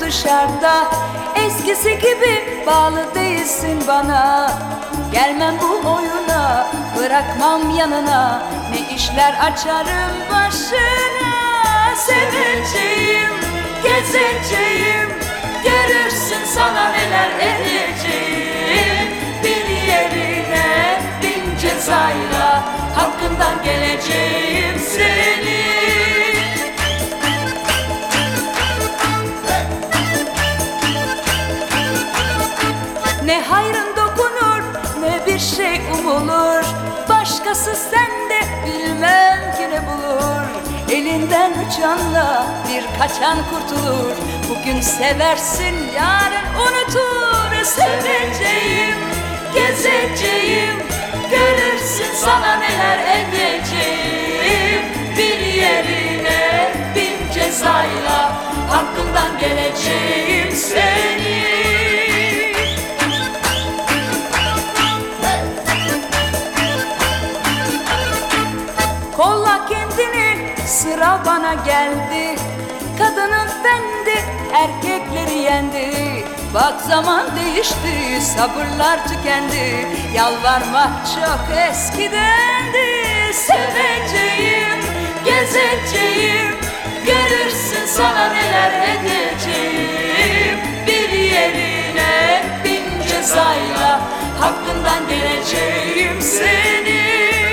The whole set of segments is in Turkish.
dışarıda. Eskisi gibi bağlı değilsin bana. Gelmem bu oyuna, bırakmam yanına. Ne işler açarım başına. Seveceğim, gezeceğim, görürsün sana neler edeceğim. Bir yerine bin cezayla hakkından geleceğim seni. Ne hayrın dokunur, ne bir şey umulur. Başkası sende bilmem ki ne bulur. Elinden uçanla bir kaçan kurtulur. Bugün seversin, yarın unutur. Seveceğim, gezeceğim, görürsün sana neler edeceğim. Bir yerine bin cezayla hakkından geleceğim seni. Kolla kendini, sıra bana geldi. Kadının fendi, erkekleri yendi. Bak zaman değişti, sabırlar tükendi. Yalvarmak çok eskidendi. Seveceğim, gezeceğim, görürsün sana neler edeceğim. Bir yerine bin cezayla hakkından geleceğim seni.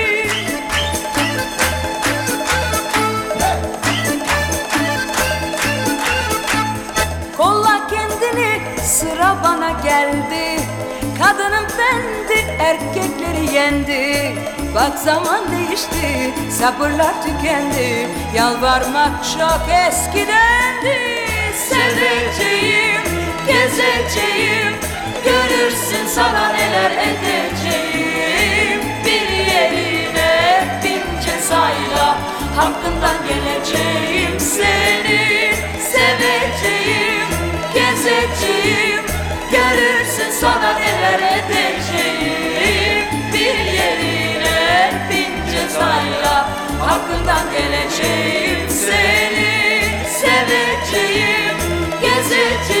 Kolla kendini, sıra bana geldi. Kadının fendi, erkekleri yendi. Bak zaman değişti, sabırlar tükendi. Yalvarmak çok eskidendi. Seveceğim, gezeceğim, görürsün sana neler edeceğim. Bir yerine bin cezayla hakkından geleceğim seni. Seveceğim, gezeceğim, görürsün sana neler edeceğim. Bir yerine bin cezayla hakkından geleceğim seni. Seveceğim, gezeceğim,